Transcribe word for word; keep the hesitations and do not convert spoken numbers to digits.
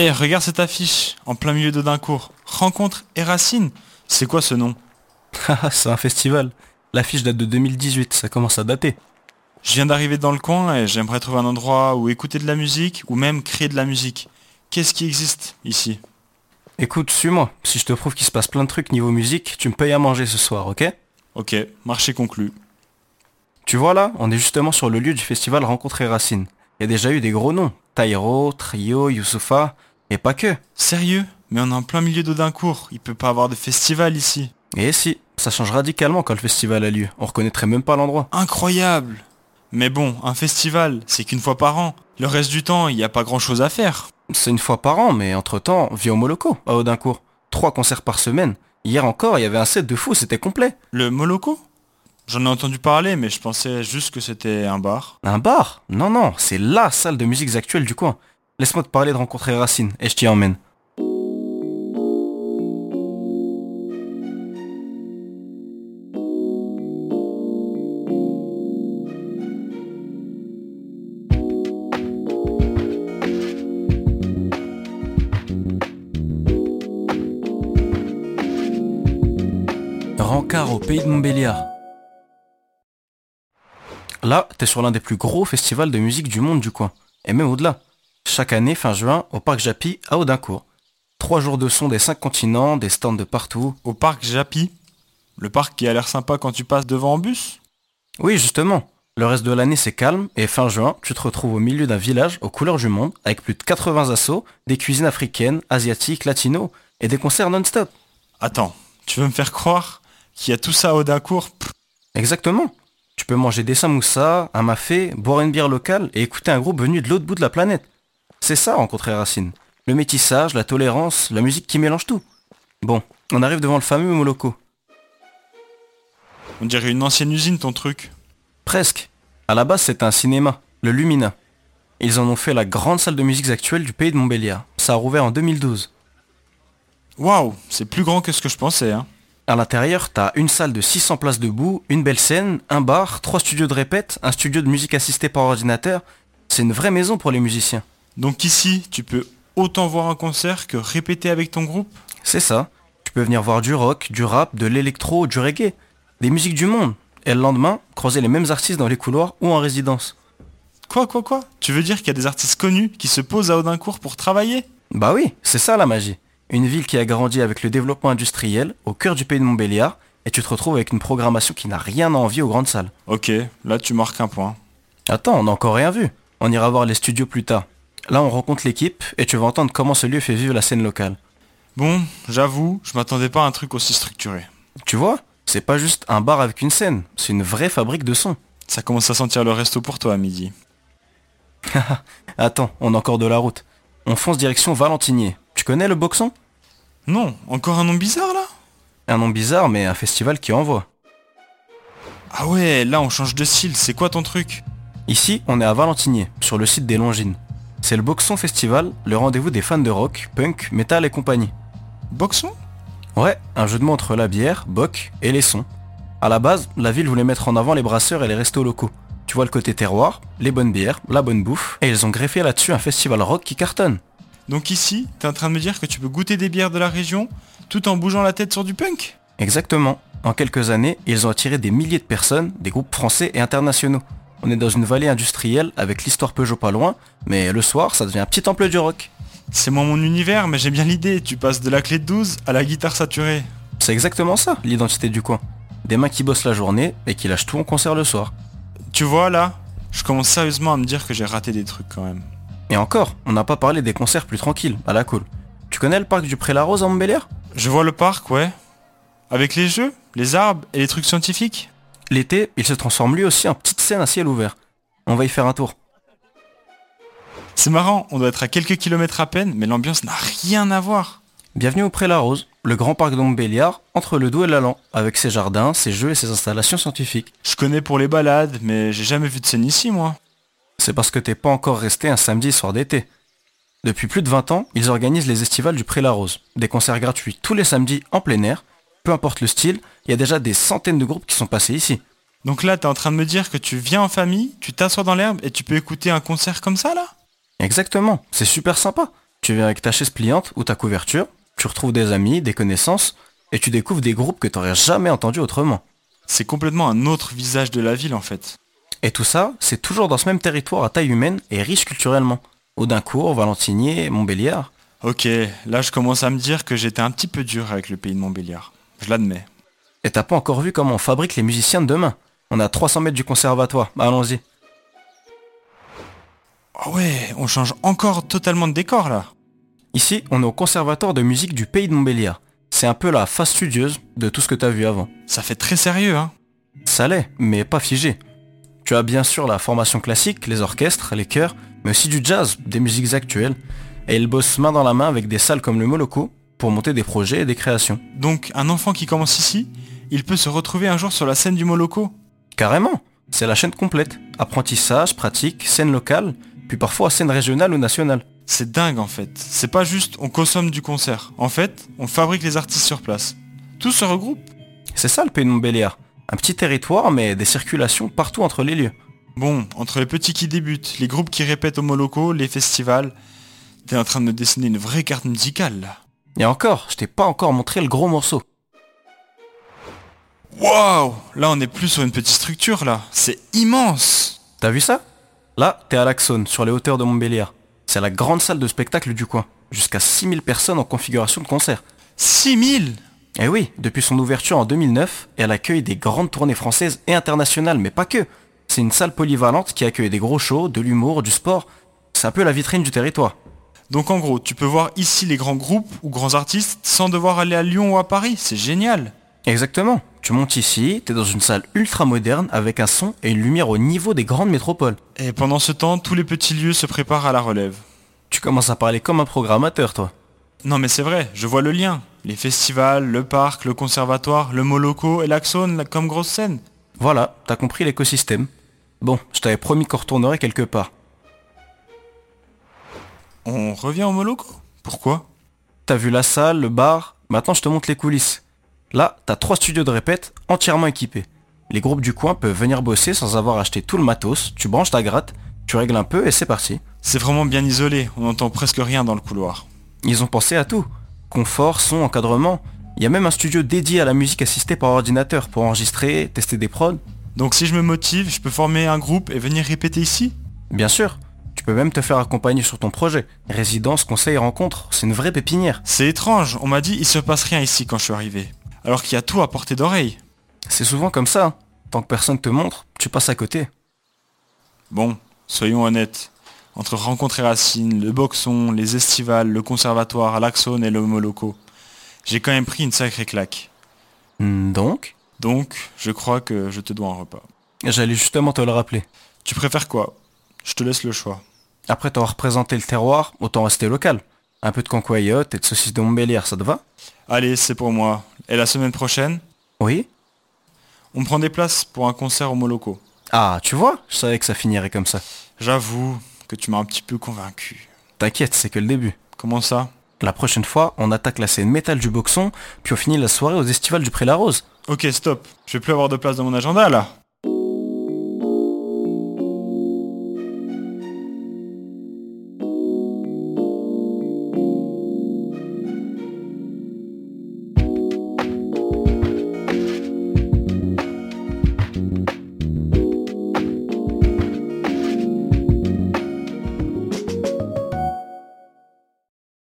Eh, regarde cette affiche, en plein milieu d'Audincourt. Rencontre et Racine. C'est quoi ce nom? Haha, c'est un festival. L'affiche date de deux mille dix-huit, ça commence à dater. Je viens d'arriver dans le coin et j'aimerais trouver un endroit où écouter de la musique ou même créer de la musique. Qu'est-ce qui existe ici? Écoute, suis-moi. Si je te prouve qu'il se passe plein de trucs niveau musique, tu me payes à manger ce soir, ok? Ok, marché conclu. Tu vois là, on est justement sur le lieu du festival Rencontre et Racine. Il y a déjà eu des gros noms. Taïro, Trio, Youssoufa, et pas que. Sérieux? Mais on est en plein milieu d'Audincourt, il peut pas avoir de festival ici. Et si, ça change radicalement quand le festival a lieu. On reconnaîtrait même pas l'endroit. Incroyable! Mais bon, un festival, c'est qu'une fois par an. Le reste du temps, il n'y a pas grand chose à faire. C'est une fois par an, mais entre-temps, viens au Moloko, à Audincourt. Trois concerts par semaine. Hier encore, il y avait un set de fou, c'était complet. Le Moloko? J'en ai entendu parler, mais je pensais juste que c'était un bar. Un bar? Non, non, c'est LA salle de musiques actuelles du coin. Laisse-moi te parler de Rencontrer Racine, et je t'y emmène. Rancard au pays de Montbéliard. Là, t'es sur l'un des plus gros festivals de musique du monde du coin. Et même au-delà. Chaque année, fin juin, au parc Japy, à Audincourt. Trois jours de son des cinq continents, des stands de partout. Au parc Japy? Le parc qui a l'air sympa quand tu passes devant en bus? Oui, justement. Le reste de l'année, c'est calme, et fin juin, tu te retrouves au milieu d'un village aux couleurs du monde, avec plus de quatre-vingts assos, des cuisines africaines, asiatiques, latino, et des concerts non-stop. Attends, tu veux me faire croire qu'il y a tout ça à Audincourt? Pff. Exactement. Tu peux manger des samoussas, un mafé, boire une bière locale et écouter un groupe venu de l'autre bout de la planète. C'est ça, Rencontrer Racine. Le métissage, la tolérance, la musique qui mélange tout. Bon, on arrive devant le fameux Moloko. On dirait une ancienne usine ton truc. Presque. À la base, c'était un cinéma, le Lumina. Ils en ont fait la grande salle de musique actuelle du pays de Montbéliard. Ça a rouvert en deux mille douze. Waouh, c'est plus grand que ce que je pensais, hein. À l'intérieur, t'as une salle de six cents places debout, une belle scène, un bar, trois studios de répète, un studio de musique assistée par ordinateur. C'est une vraie maison pour les musiciens. Donc ici, tu peux autant voir un concert que répéter avec ton groupe? C'est ça. Tu peux venir voir du rock, du rap, de l'électro, du reggae. Des musiques du monde. Et le lendemain, croiser les mêmes artistes dans les couloirs ou en résidence. Quoi, quoi, quoi? Tu veux dire qu'il y a des artistes connus qui se posent à Audincourt pour travailler? Bah oui, c'est ça la magie. Une ville qui a grandi avec le développement industriel, au cœur du pays de Montbéliard, et tu te retrouves avec une programmation qui n'a rien à envier aux grandes salles. Ok, là tu marques un point. Attends, on n'a encore rien vu. On ira voir les studios plus tard. Là, on rencontre l'équipe, et tu vas entendre comment ce lieu fait vivre la scène locale. Bon, j'avoue, je m'attendais pas à un truc aussi structuré. Tu vois, c'est pas juste un bar avec une scène, c'est une vraie fabrique de sons. Ça commence à sentir le resto pour toi à midi. Attends, on a encore de la route. On fonce direction Valentinier. Tu connais le Boxon? Non, encore un nom bizarre là? Un nom bizarre, mais un festival qui envoie. Ah ouais, là on change de style, c'est quoi ton truc? Ici, on est à Valentinier, sur le site des Longines. C'est le Boxon Festival, le rendez-vous des fans de rock, punk, métal et compagnie. Boxon? Ouais, un jeu de mots entre la bière, boc et les sons. À la base, la ville voulait mettre en avant les brasseurs et les restos locaux. Tu vois le côté terroir, les bonnes bières, la bonne bouffe, et ils ont greffé là-dessus un festival rock qui cartonne. Donc ici, t'es en train de me dire que tu peux goûter des bières de la région tout en bougeant la tête sur du punk? Exactement. En quelques années, ils ont attiré des milliers de personnes, des groupes français et internationaux. On est dans une vallée industrielle avec l'histoire Peugeot pas loin, mais le soir, ça devient un petit temple du rock. C'est moi mon univers, mais j'aime bien l'idée, tu passes de la clé de douze à la guitare saturée. C'est exactement ça, l'identité du coin. Des mains qui bossent la journée et qui lâchent tout en concert le soir. Tu vois là, je commence sérieusement à me dire que j'ai raté des trucs quand même. Et encore, on n'a pas parlé des concerts plus tranquilles, à la cool. Tu connais le parc du Pré-la-Rose à Montbéliard? Je vois le parc, ouais. Avec les jeux, les arbres et les trucs scientifiques. L'été, il se transforme lui aussi en petite scène à ciel ouvert. On va y faire un tour. C'est marrant, on doit être à quelques kilomètres à peine, mais l'ambiance n'a rien à voir. Bienvenue au Pré-la-Rose, le grand parc de Montbéliard, entre le Doubs et l'Allan, avec ses jardins, ses jeux et ses installations scientifiques. Je connais pour les balades, mais j'ai jamais vu de scène ici, moi. C'est parce que t'es pas encore resté un samedi soir d'été. Depuis plus de vingt ans, ils organisent les estivales du Pré-la-Rose. Des concerts gratuits tous les samedis en plein air. Peu importe le style, il y a déjà des centaines de groupes qui sont passés ici. Donc là, t'es en train de me dire que tu viens en famille, tu t'assois dans l'herbe et tu peux écouter un concert comme ça, là? Exactement, c'est super sympa. Tu viens avec ta chaise pliante ou ta couverture, tu retrouves des amis, des connaissances, et tu découvres des groupes que t'aurais jamais entendus autrement. C'est complètement un autre visage de la ville en fait. Et tout ça, c'est toujours dans ce même territoire à taille humaine et riche culturellement. Audincourt, Valentinier, Montbéliard. Ok, là je commence à me dire que j'étais un petit peu dur avec le pays de Montbéliard. Je l'admets. Et t'as pas encore vu comment on fabrique les musiciens de demain. On est à trois cents mètres du conservatoire, allons-y. Oh ouais, on change encore totalement de décor là. Ici, on est au conservatoire de musique du pays de Montbéliard. C'est un peu la face studieuse de tout ce que t'as vu avant. Ça fait très sérieux hein. Ça l'est, mais pas figé. Tu as bien sûr la formation classique, les orchestres, les chœurs, mais aussi du jazz, des musiques actuelles. Et ils bossent main dans la main avec des salles comme le Moloko pour monter des projets et des créations. Donc un enfant qui commence ici, il peut se retrouver un jour sur la scène du Moloko. Carrément, c'est la chaîne complète. Apprentissage, pratique, scène locale, puis parfois scène régionale ou nationale. C'est dingue en fait. C'est pas juste on consomme du concert. En fait, on fabrique les artistes sur place. Tout se regroupe. C'est ça le pays de Montbéliard. Un petit territoire, mais des circulations partout entre les lieux. Bon, entre les petits qui débutent, les groupes qui répètent au Moloko, les festivals, t'es en train de me dessiner une vraie carte musicale là. Et encore, je t'ai pas encore montré le gros morceau. Waouh! Là on est plus sur une petite structure là. C'est immense! T'as vu ça? Là, t'es à l'Axone, sur les hauteurs de Montbéliard. C'est la grande salle de spectacle du coin. Jusqu'à six mille personnes en configuration de concert. six mille! Eh oui, depuis son ouverture en deux mille neuf, elle accueille des grandes tournées françaises et internationales, mais pas que. C'est une salle polyvalente qui accueille des gros shows, de l'humour, du sport. C'est un peu la vitrine du territoire. Donc en gros, tu peux voir ici les grands groupes ou grands artistes sans devoir aller à Lyon ou à Paris. C'est génial! Exactement. Tu montes ici, t'es dans une salle ultra moderne avec un son et une lumière au niveau des grandes métropoles. Et pendant ce temps, tous les petits lieux se préparent à la relève. Tu commences à parler comme un programmateur, toi. Non mais c'est vrai, je vois le lien. Les festivals, le parc, le conservatoire, le Moloko et l'Axone là, comme grosse scène. Voilà, t'as compris l'écosystème. Bon, je t'avais promis qu'on retournerait quelque part. On revient au Moloko? Pourquoi? T'as vu la salle, le bar, maintenant je te montre les coulisses. Là, t'as trois studios de répète entièrement équipés. Les groupes du coin peuvent venir bosser sans avoir acheté tout le matos, tu branches ta gratte, tu règles un peu et c'est parti. C'est vraiment bien isolé, on n'entend presque rien dans le couloir. Ils ont pensé à tout. Confort, son, encadrement. Il y a même un studio dédié à la musique assistée par ordinateur pour enregistrer, tester des prods. Donc si je me motive, je peux former un groupe et venir répéter ici? Bien sûr. Tu peux même te faire accompagner sur ton projet. Résidence, conseil, rencontre, c'est une vraie pépinière. C'est étrange, on m'a dit il se passe rien ici quand je suis arrivé. Alors qu'il y a tout à portée d'oreille. C'est souvent comme ça. Tant que personne te montre, tu passes à côté. Bon, soyons honnêtes. Entre Rencontre et Racine, le Boxon, les Estivales, le Conservatoire, l'Axone et le Moloko, j'ai quand même pris une sacrée claque. Hmm, Donc Donc, je crois que je te dois un repas. J'allais justement te le rappeler. Tu préfères quoi? Je te laisse le choix. Après t'avoir représenté le terroir, autant rester local. Un peu de cancoyote et de saucisses de Montbéliard, ça te va? Allez, c'est pour moi. Et la semaine prochaine, Oui? on prend des places pour un concert au Moloko. Ah, tu vois, je savais que ça finirait comme ça. J'avoue que tu m'as un petit peu convaincu. T'inquiète, c'est que le début. Comment ça? La prochaine fois, on attaque la scène métal du Boxon, puis on finit la soirée aux estivales du Pré-la-Rose. Ok, stop. Je vais plus avoir de place dans mon agenda là.